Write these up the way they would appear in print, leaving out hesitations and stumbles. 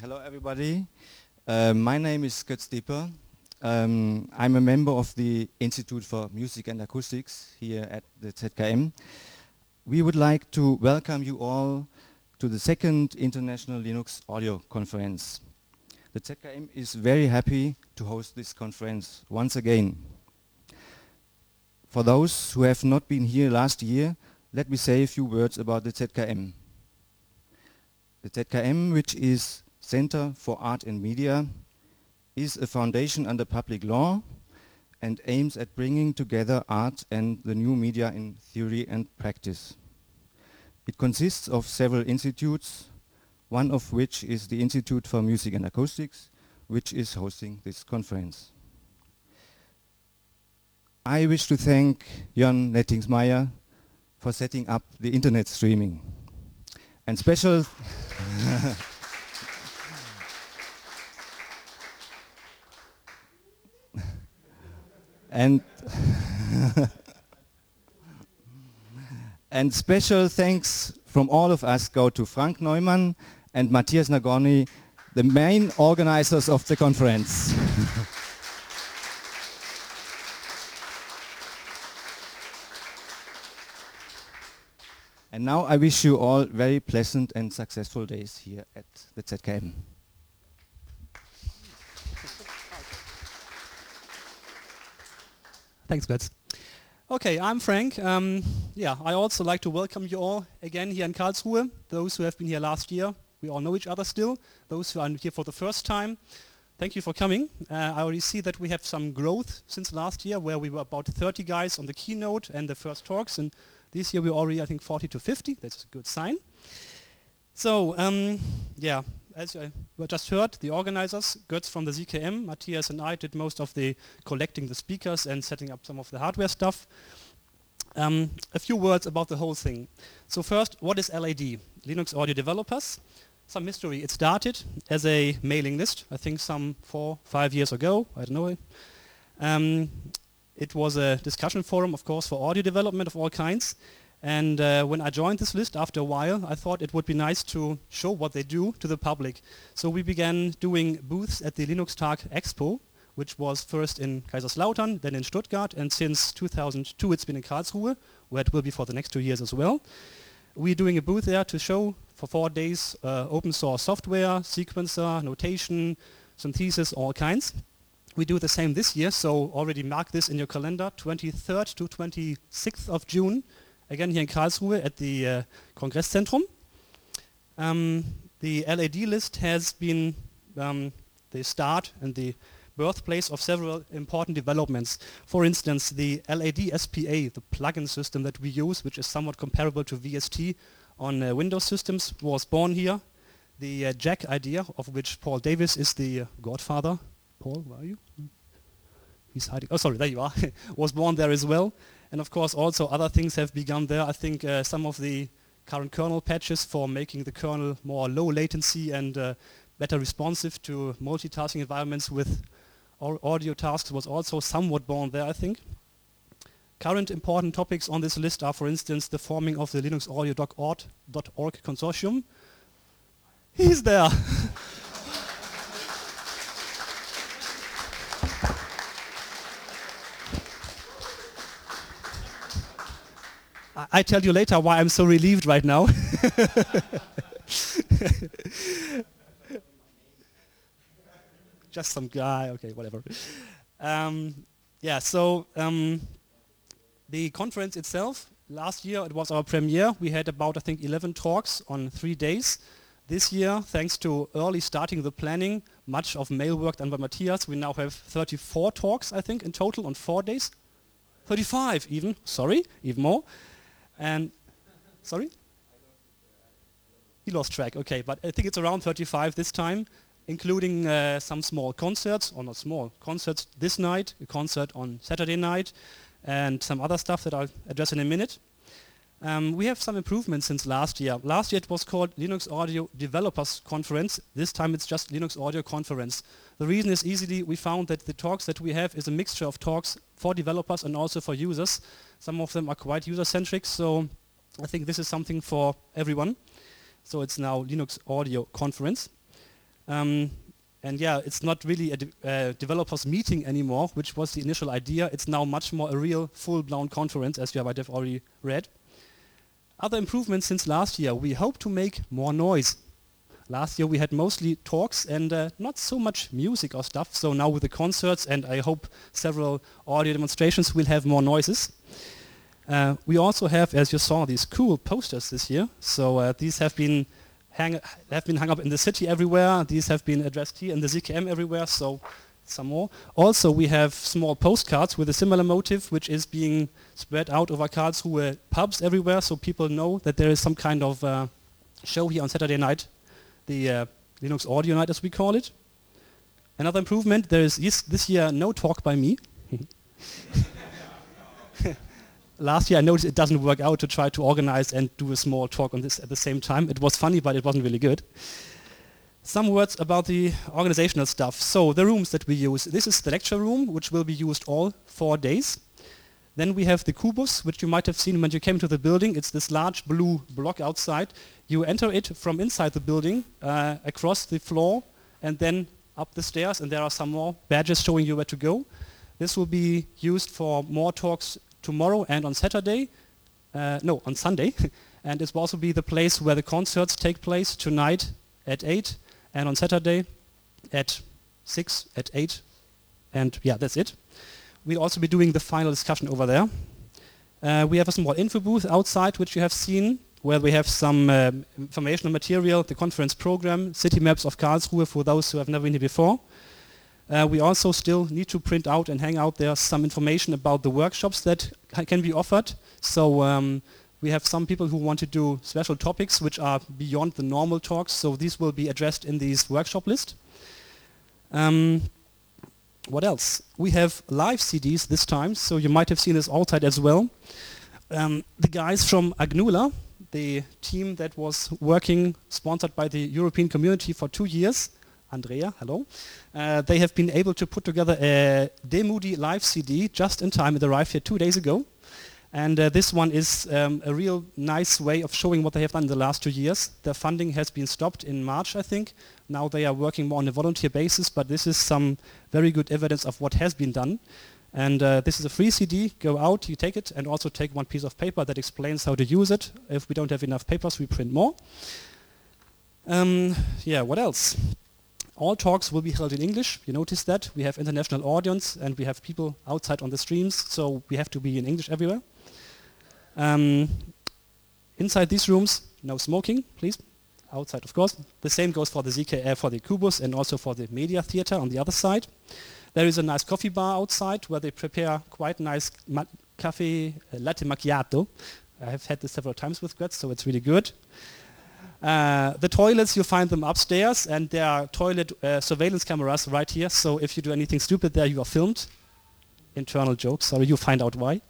Hello, everybody. My name is Götz Dieper. I'm a member of the Institute for Music and Acoustics here at the ZKM. We would like to welcome you all to the second International Linux Audio Conference. The ZKM is very happy to host this conference once again. For those who have not been here last year, let me say a few words about the ZKM. The ZKM, which is Center for Art and Media, is a foundation under public law and aims at bringing together art and the new media in theory and practice. It consists of several institutes, one of which is the Institute for Music and Acoustics, which is hosting this conference. I wish to thank Jon Nettingsmeier for setting up the internet streaming. And special and special thanks from all of us go to Frank Neumann and Matthias Nagorny, the main organizers of the conference. And now I wish you all very pleasant and successful days here at the ZKM. Thanks, Götz. Okay, I'm Frank. I also like to welcome you all again here in Karlsruhe. Those who have been here last year, we all know each other still. Those who are here for the first time, thank you for coming. I already see that we have some growth since last year, where we were about 30 guys on the keynote and the first talks, and this year we're already, I think, 40 to 50. That's a good sign. So, as you just heard, the organizers, Götz from the ZKM, Matthias and I did most of the collecting the speakers and setting up some of the hardware stuff. A few words about the whole thing. So first, what is LAD? Linux Audio Developers. Some history. It started as a mailing list, I think some 4-5 years ago, I don't know. It was a discussion forum, of course, for audio development of all kinds. And when I joined this list after a while, I thought it would be nice to show what they do to the public. So we began doing booths at the Linux-Tag Expo, which was first in Kaiserslautern, then in Stuttgart, and since 2002 it's been in Karlsruhe, where it will be for the next 2 years as well. We're doing a booth there to show for 4 days open source software, sequencer, notation, synthesis, all kinds. We do the same this year, so already mark this in your calendar, 23rd to 26th of June, again here in Karlsruhe at the Kongresszentrum. The LAD list has been the start and the birthplace of several important developments. For instance, the LAD SPA, the plugin system that we use, which is somewhat comparable to VST on Windows systems, was born here. The Jack idea, of which Paul Davis is the godfather. Paul, where are you? He's hiding. Oh, sorry, there you are. Was born there as well. And of course, also other things have begun there. I think some of the current kernel patches for making the kernel more low latency and better responsive to multitasking environments with audio tasks was also somewhat born there, I think. Current important topics on this list are, for instance, the forming of the linuxaudio.org consortium. He's there. I tell you later why I'm so relieved right now. Just some guy, okay, whatever. The conference itself, last year it was our premiere. We had about, I think, 11 talks on 3 days. This year, thanks to early starting the planning, much of mail work done by Matthias, we now have 34 talks, I think, in total on 4 days. 35 even, sorry, even more. And, sorry? He lost track, okay, but I think it's around 35 this time, including some small concerts, or not small, concerts this night, a concert on Saturday night, and some other stuff that I'll address in a minute. We have some improvements since last year. Last year it was called Linux Audio Developers Conference. This time it's just Linux Audio Conference. The reason is easily we found that the talks that we have is a mixture of talks for developers and also for users. Some of them are quite user-centric, so I think this is something for everyone. So it's now Linux Audio Conference. And yeah, it's not really a developers meeting anymore, which was the initial idea. It's now much more a real full-blown conference, as you might have already read. Other improvements since last year, we hope to make more noise. Last year we had mostly talks and not so much music or stuff, so now with the concerts and I hope several audio demonstrations we'll have more noises. We also have, as you saw, these cool posters this year. So these have been hung up in the city everywhere. These have been addressed here in the ZKM everywhere, so some more. Also, we have small postcards with a similar motive, which is being spread out over Karlsruhe pubs everywhere, so people know that there is some kind of show here on Saturday night, the Linux Audio Night, as we call it. Another improvement, there is this year no talk by me. Last year I noticed it doesn't work out to try to organize and do a small talk on this at the same time. It was funny, but it wasn't really good. Some words about the organizational stuff. So the rooms that we use. This is the lecture room, which will be used all 4 days. Then we have the Kubus, which you might have seen when you came to the building. It's this large blue block outside. You enter it from inside the building, across the floor, and then up the stairs, and there are some more badges showing you where to go. This will be used for more talks tomorrow and on Saturday, on Sunday, and it will also be the place where the concerts take place tonight at 8 and on Saturday at 6, at 8, and yeah, that's it. We'll also be doing the final discussion over there. We have a small info booth outside, which you have seen, where we have some informational material, the conference program, city maps of Karlsruhe for those who have never been here before. We also still need to print out and hang out there some information about the workshops that can be offered. So we have some people who want to do special topics which are beyond the normal talks, so these will be addressed in this workshop list. What else? We have live CDs this time, so you might have seen this outside as well. The guys from Agnula, the team that was working, sponsored by the European Community for 2 years, Andrea, hello. They have been able to put together a Demudi live CD just in time. It arrived here 2 days ago. And this one is a real nice way of showing what they have done in the last 2 years. Their funding has been stopped in March, I think. Now they are working more on a volunteer basis, but this is some very good evidence of what has been done. And this is a free CD. Go out, you take it, and also take one piece of paper that explains how to use it. If we don't have enough papers, we print more. What else? All talks will be held in English. You notice that. We have international audience and we have people outside on the streams, so we have to be in English everywhere. Inside these rooms, no smoking, please. Outside, of course. The same goes for the for the Kubus and also for the media theater on the other side. There is a nice coffee bar outside where they prepare quite nice coffee, latte macchiato. I have had this several times with Götz, so it's really good. The toilets, you find them upstairs, and there are toilet surveillance cameras right here, so if you do anything stupid there, you are filmed. Internal joke, sorry, you find out why.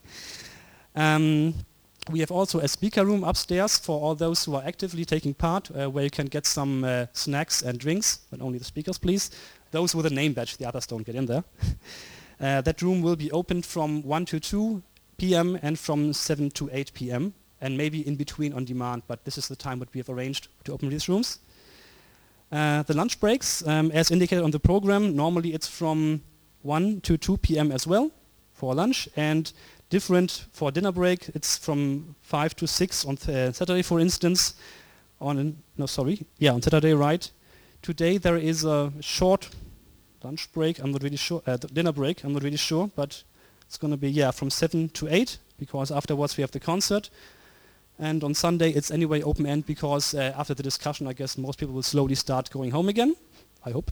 We have also a speaker room upstairs for all those who are actively taking part, where you can get some snacks and drinks, but only the speakers, please. Those with a name badge, the others don't get in there. That room will be opened from 1 to 2 p.m. and from 7 to 8 p.m. and maybe in between on demand, but this is the time that we have arranged to open these rooms. The lunch breaks, as indicated on the program, normally it's from 1 to 2 p.m. as well for lunch, and different for dinner break, it's from 5 to 6 on Saturday, for instance. On Saturday, right. Today there is a short lunch break, I'm not really sure, dinner break, I'm not really sure, but it's going to be, from 7 to 8, because afterwards we have the concert. And on Sunday it's anyway open-end, because after the discussion I guess most people will slowly start going home again, I hope.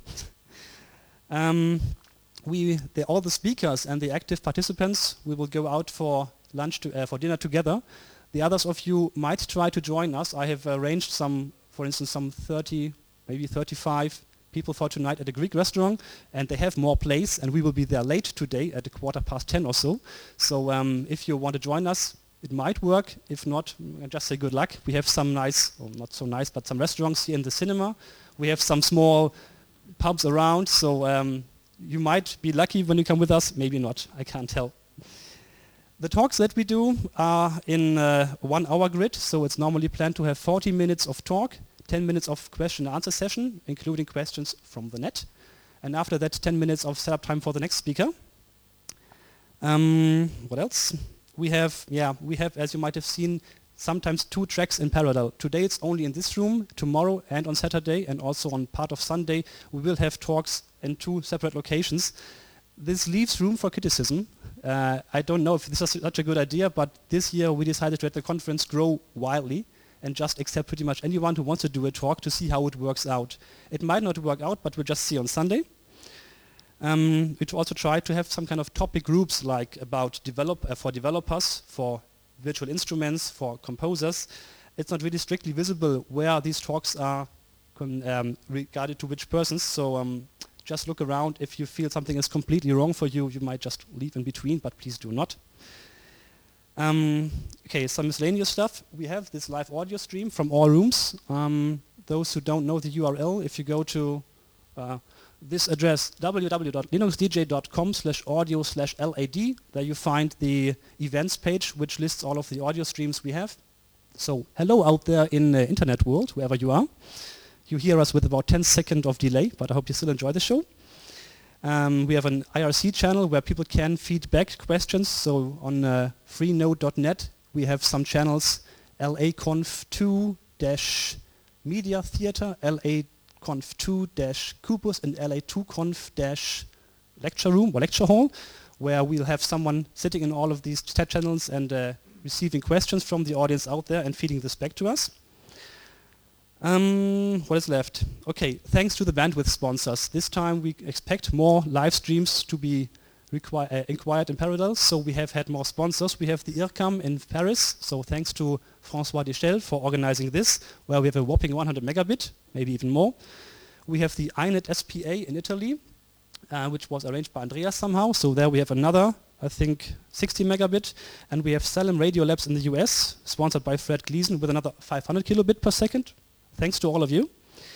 All the speakers and the active participants, we will go out for lunch, for dinner together. The others of you might try to join us. I have arranged for instance, some 30, maybe 35 people for tonight at a Greek restaurant, and they have more place, and we will be there late today at 10:15 or so. So if you want to join us, it might work. If not, I just say good luck. We have some nice, or not so nice, but some restaurants here in the cinema. We have some small pubs around, so you might be lucky when you come with us, maybe not, I can't tell. The talks that we do are in a 1 hour grid, so it's normally planned to have 40 minutes of talk, 10 minutes of question and answer session, including questions from the net. And after that, 10 minutes of setup time for the next speaker. What else? We have, as you might have seen, sometimes 2 tracks in parallel. Today it's only in this room, tomorrow and on Saturday, and also on part of Sunday, we will have talks in 2 separate locations. This leaves room for criticism. I don't know if this is such a good idea, but this year we decided to let the conference grow wildly and just accept pretty much anyone who wants to do a talk to see how it works out. It might not work out, but we'll just see on Sunday. We also try to have some kind of topic groups like about for developers, for virtual instruments, for composers. It's not really strictly visible where these talks are regarded to which persons, so just look around. If you feel something is completely wrong for you, you might just leave in between, but please do not. Okay, some miscellaneous stuff. We have this live audio stream from all rooms. Those who don't know the URL, if you go to this address, www.linuxdj.com/audio/LAD, there you find the events page, which lists all of the audio streams we have. So hello out there in the internet world, wherever you are. You hear us with about 10 seconds of delay, but I hope you still enjoy the show. We have an IRC channel where people can feed back questions. So on freenode.net, we have some channels, LA-Conf2-Media Theater, LA-Conf2-Kubus, and LA2-Conf-Lecture Room or Lecture Hall, where we'll have someone sitting in all of these chat channels and receiving questions from the audience out there and feeding this back to us. What is left? Okay, thanks to the bandwidth sponsors. This time we expect more live streams to be inquired in parallel, so we have had more sponsors. We have the IRCAM in Paris, so thanks to François Deschel for organizing this, where we have a whopping 100 megabit, maybe even more. We have the INET SPA in Italy, which was arranged by Andreas somehow, so there we have another, I think, 60 megabit, and we have Salem Radio Labs in the US, sponsored by Fred Gleason, with another 500 kilobit per second. Thanks to all of you.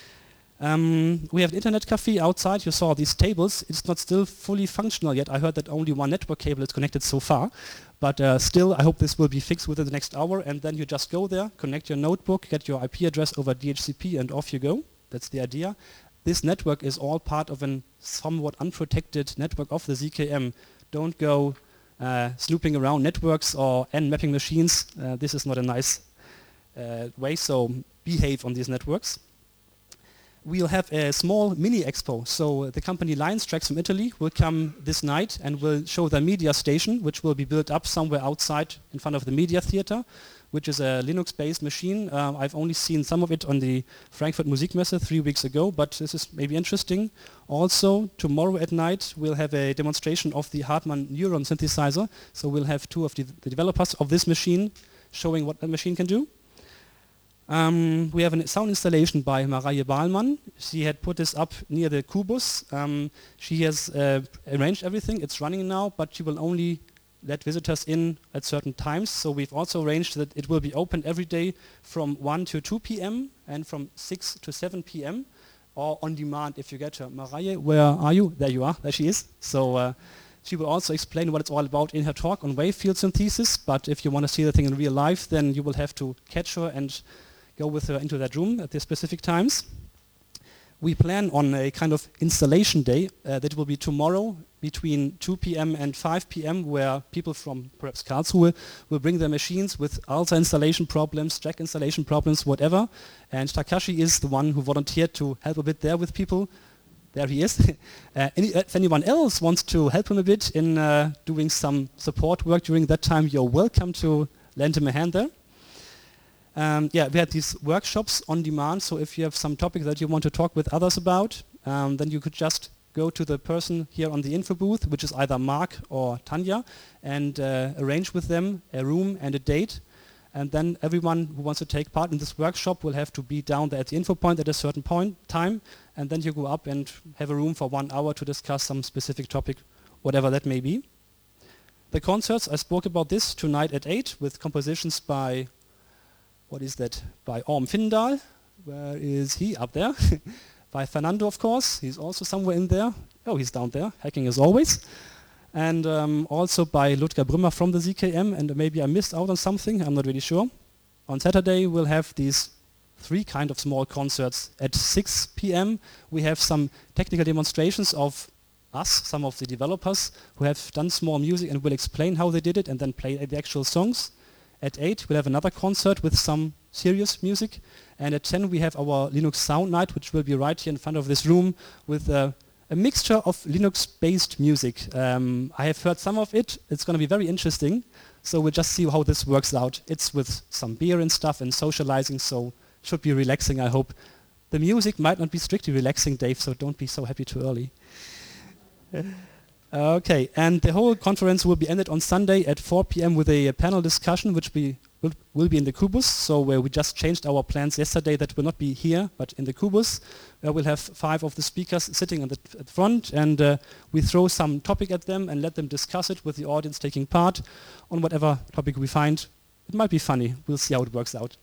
We have an internet cafe outside. You saw these tables. It's not still fully functional yet. I heard that only one network cable is connected so far. But still, I hope this will be fixed within the next hour. And then you just go there, connect your notebook, get your IP address over DHCP, and off you go. That's the idea. This network is all part of a somewhat unprotected network of the ZKM. Don't go snooping around networks or mapping machines. This is not a nice way. So behave on these networks. We'll have a small mini expo. So the company Lions Tracks from Italy will come this night and will show their media station, which will be built up somewhere outside in front of the media theater, which is a Linux-based machine. I've only seen some of it on the Frankfurt Musikmesse 3 weeks ago, but this is maybe interesting. Also, tomorrow at night, we'll have a demonstration of the Hartmann Neuron synthesizer. So we'll have 2 of the developers of this machine showing what the machine can do. We have a sound installation by Maraje Bahlmann. She had put this up near the Kubus. She has arranged everything. It's running now, but she will only let visitors in at certain times. So we've also arranged that it will be open every day from 1 to 2 p.m. and from 6 to 7 p.m. or on demand if you get her. Maraje, where are you? There you are. There she is. So she will also explain what it's all about in her talk on wave field synthesis. But if you want to see the thing in real life, then you will have to catch her and go with her into that room at the specific times. We plan on a kind of installation day that will be tomorrow between 2 p.m. and 5 p.m. where people from perhaps Karlsruhe will bring their machines with ALSA installation problems, jack installation problems, whatever. And Takashi is the one who volunteered to help a bit there with people. There he is. If anyone else wants to help him a bit in doing some support work during that time, you're welcome to lend him a hand there. We had these workshops on demand, so if you have some topic that you want to talk with others about, then you could just go to the person here on the info booth, which is either Mark or Tanya, and arrange with them a room and a date. And then everyone who wants to take part in this workshop will have to be down there at the info point at a certain time, and then you go up and have a room for 1 hour to discuss some specific topic, whatever that may be. The concerts, I spoke about this tonight at 8 with compositions by what is that? By Orm Findahl. Where is he? Up there. By Fernando, of course. He's also somewhere in there. Oh, he's down there, hacking as always. And also by Ludger Brümmer from the ZKM. And maybe I missed out on something. I'm not really sure. On Saturday, we'll have these 3 kind of small concerts. At 6 p.m. we have some technical demonstrations of us, some of the developers who have done small music and will explain how they did it and then play the actual songs. At 8 we'll have another concert with some serious music, and at 10 we have our Linux Sound Night, which will be right here in front of this room with a mixture of Linux-based music. I have heard some of it. It's going to be very interesting, so we'll just see how this works out. It's with some beer and stuff and socializing, so it should be relaxing, I hope. The music might not be strictly relaxing, Dave, so don't be so happy too early. Okay, and the whole conference will be ended on Sunday at 4 p.m. with a panel discussion, which will be in the Kubus. So where we just changed our plans yesterday, that will not be here, but in the Kubus. We'll have 5 of the speakers sitting at the front, and we throw some topic at them and let them discuss it with the audience taking part on whatever topic we find. It might be funny. We'll see how it works out.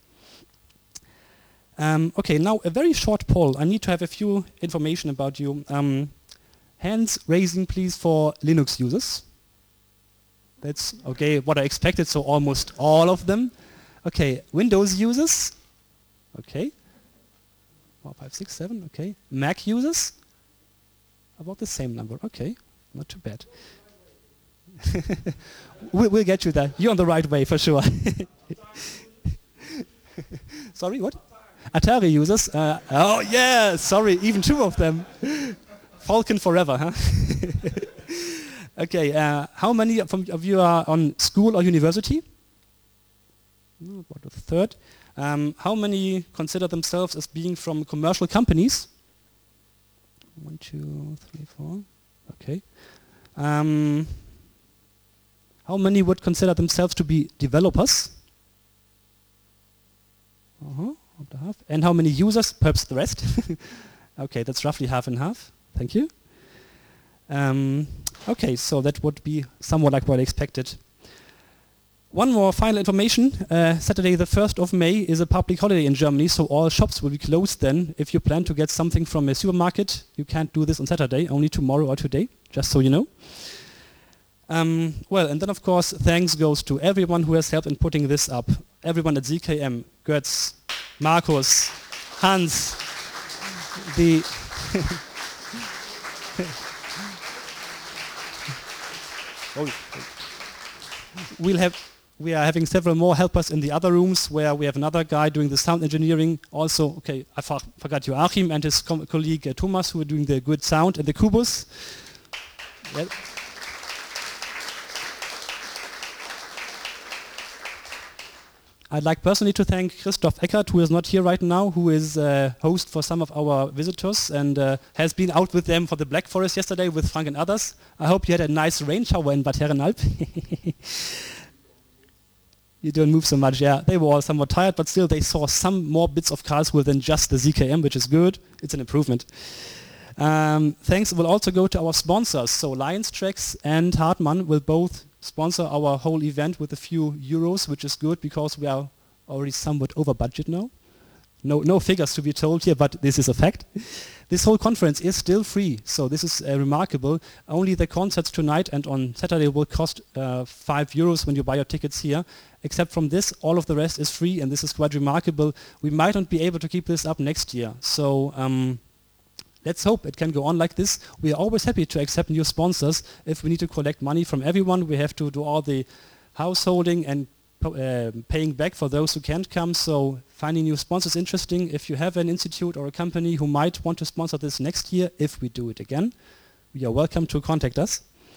Okay, now a very short poll. I need to have a few information about you. Hands raising, please, for Linux users. That's okay, what I expected, so almost all of them. Okay, Windows users. Okay. 4, 5, 6, 7, okay. Mac users. About the same number, okay. Not too bad. We'll get you there. You're on the right way, for sure. Sorry, what? Atari users. Oh, yeah, sorry, even 2 of them. Falcon forever, huh? Okay, how many of you are on school or university? About a third. How many consider themselves as being from commercial companies? 1, 2, 3, 4. Okay. How many would consider themselves to be developers? Up to half. And how many users? Perhaps the rest. Okay, that's roughly half and half. Thank you. Okay, so that would be somewhat like what I expected. One more final information. Saturday the 1st of May is a public holiday in Germany, so all shops will be closed then. If you plan to get something from a supermarket, you can't do this on Saturday, only tomorrow or today, just so you know. Well, and then of course, thanks goes to everyone who has helped in putting this up. Everyone at ZKM, Götz, Markus, Hans, the... We are having several more helpers in the other rooms where we have another guy doing the sound engineering. Also, okay, I forgot Joachim and his colleague Thomas, who are doing the good sound and the Kubus. Yep. I'd like personally to thank Christoph Eckert, who is not here right now, who is host for some of our visitors and has been out with them for the Black Forest yesterday with Frank and others. I hope you had a nice rain shower in Bad Herrenalb. You don't move so much, yeah. They were all somewhat tired, but still they saw some more bits of Karlsruhe than just the ZKM, which is good. It's an improvement. Thanks will also go to our sponsors. So Lions Tracks and Hartmann will both sponsor our whole event with a few euros, which is good because we are already somewhat over budget now. No figures to be told here, but this is a fact. This whole conference is still free, so this is remarkable. Only the concerts tonight and on Saturday will cost 5 euros when you buy your tickets here. Except from this, all of the rest is free, and this is quite remarkable. We might not be able to keep this up next year, so let's hope it can go on like this. We are always happy to accept new sponsors. If we need to collect money from everyone, we have to do all the householding and paying back for those who can't come. So finding new sponsors is interesting. If you have an institute or a company who might want to sponsor this next year, if we do it again, you are welcome to contact us.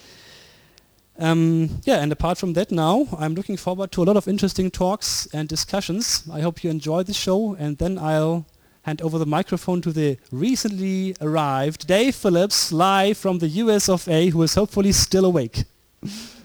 Yeah, and apart from that now, I'm looking forward to a lot of interesting talks and discussions. I hope you enjoy the show, and then I'll hand over the microphone to the recently arrived Dave Phillips, live from the US of A, who is hopefully still awake.